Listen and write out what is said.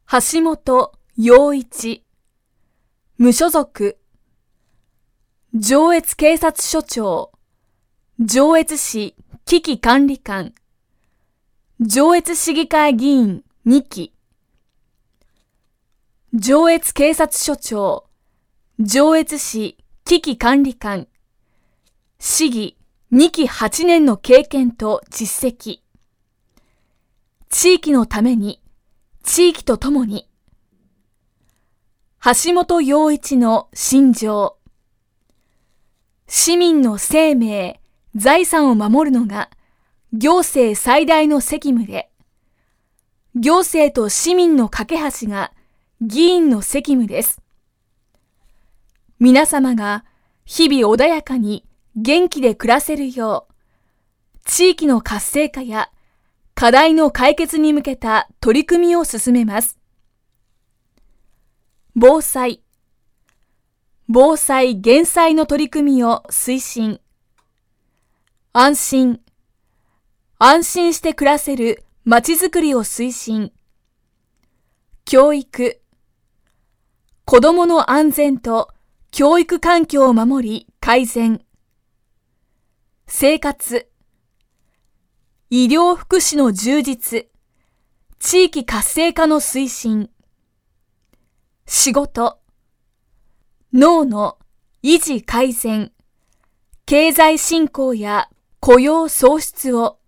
橋本陽一、無所属、上越警察署長、上越市危機管理官、上越市議会議員2期、上越警察署長、上越市危機管理官、市議2期8年の経験と実績。地域のために、地域とともに。橋本陽一の信条。市民の生命、財産を守るのが行政最大の責務で、行政と市民の架け橋が議員の責務です。皆様が日々穏やかに元気で暮らせるよう、地域の活性化や課題の解決に向けた取り組みを進めます。防災、減災の取り組みを推進。安心して暮らせるまちづくりを推進。教育、子どもの安全と教育環境を守り改善。生活、医療福祉の充実、地域活性化の推進。仕事、農の維持改善、経済振興や雇用創出を